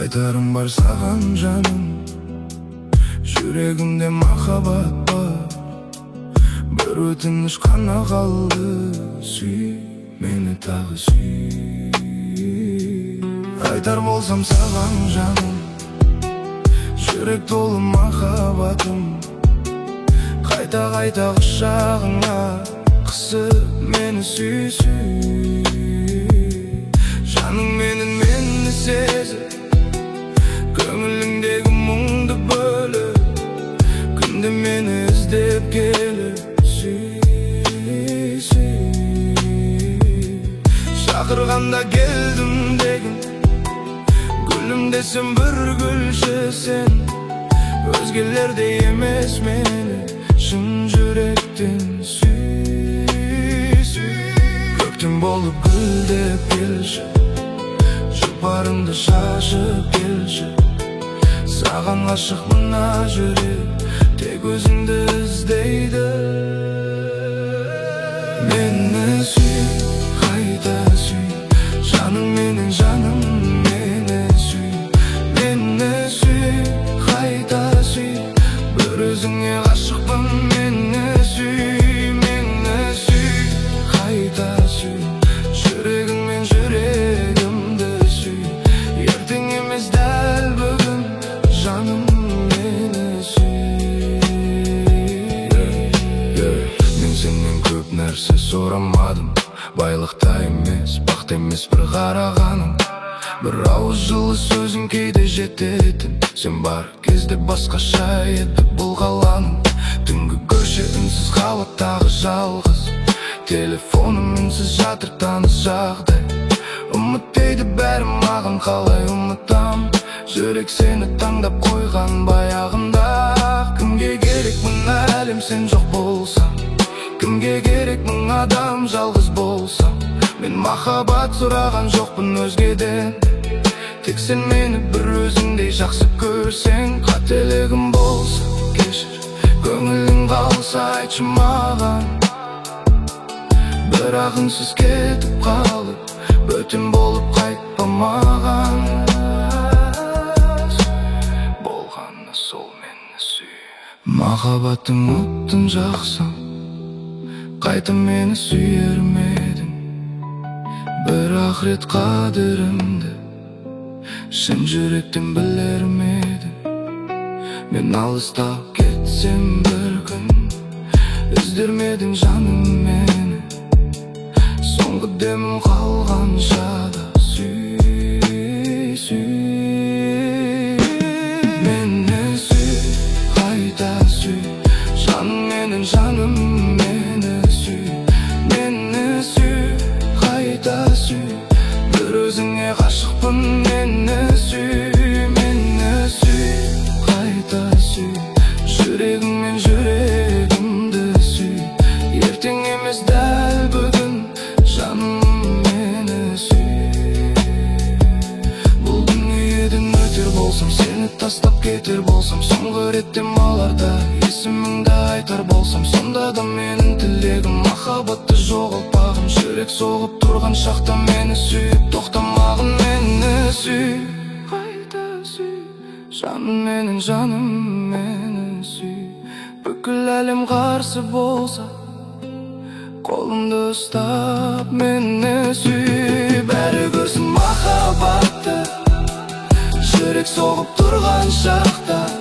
Айтарым бар саған жаным, жүрегімде махаббат бар. Бір өтініш қана қалды, сүй, мені тағы сүй. Айтар болсам саған жаным, жүрек толы махаббатым. Қайта-қайта құшағыңа қысып мені сүй, сүй. Жаның менің мені сезіп, көңіліңдегі мұңды бөліп, күнде мені іздеп келіп, сүй, сүй. Шақырғанда келдім деген, гүлім десем бір гүлші сен. Өзгелерде емес мені, шын жүректен сүй, сүй. Көктем болып гүлдеп келші, жұпарыңды шашып келші. Саған ғашық мына жүрек, тек өзіңді іздейді. Мені сүй, қайта сүй, жаным менің жаным, мені сүй. Мені сүй, қайта сүй, бір өзіңе ғашықпын, мені сүй. Мені сүй, қайта сүй, жүрегіңмен жүрегімді сүй. Ертең емес дәл бүгін, жаным мені сүй. Мен сенен көп нәрсе сұрамадым, байлықта емес, бақыт емес бір қарағаным. Бір ауыз жылы сөзің кейде жететін, сен бар кезде басқаша еді бұл ғаламым. Түнгі көше үнсіз қабаттағы жалғыз, телефоным үнсіз жатыр таныс жағдай. Ұмыт дейді бәрі маған, қалай ұмытам? Жүрек сені таңдап қойған баяғында. Кімге керек мына әлем сен жоқ болсаң? Кімге керек мың адам жалғыз болсам? Мен махаббат сұраған жоқпын өзгеден, тек сен мені бір өзіңдей жақсы көрсең. Қателігім болса кешір, көңілің қалса айтшы маған. Бірақ үнсіз кетіп қалып, бөтен болып қайтпа маған. Болғаны сол мені сүй. Махаббаттың оттың жақсың, қайта мені сүйер ме едің? Бір ақырет қадірімді шын жүректен білер ме едің? Мен алыстап кетсем бір күн, іздер ме едің жаным мені? Соңғы демім қалғанша да сүй, сүй. Мені сүй, қайта сүй, жаным менің жаным, мені сүй. Мені сүй, қайта сүй, бір өзіңе ғашықпын, мені сүй. Мені сүй, қайта сүй, жүрегіңмен жүрегімді сүй. Ертең емес дәл бүгін, жаным мені сүй. Бұл дүниеден өтер болсам, сені тастап кетер болсам, соңғы рет демаларда есіміңді айтар болсам, сонда да менің тілегім махаббатты жоғалтпағым. Жүрек соғып тұрған шақта мені сүйіп тоқтамағын, мені сүй. Қайта сүй, жаным менің жаным, мені сүй. Бүкіл әлем қарсы болса, қолымды ұстап мені сүй. Бәрі көрсін махаббатты, жүрек соғып тұрған шақта.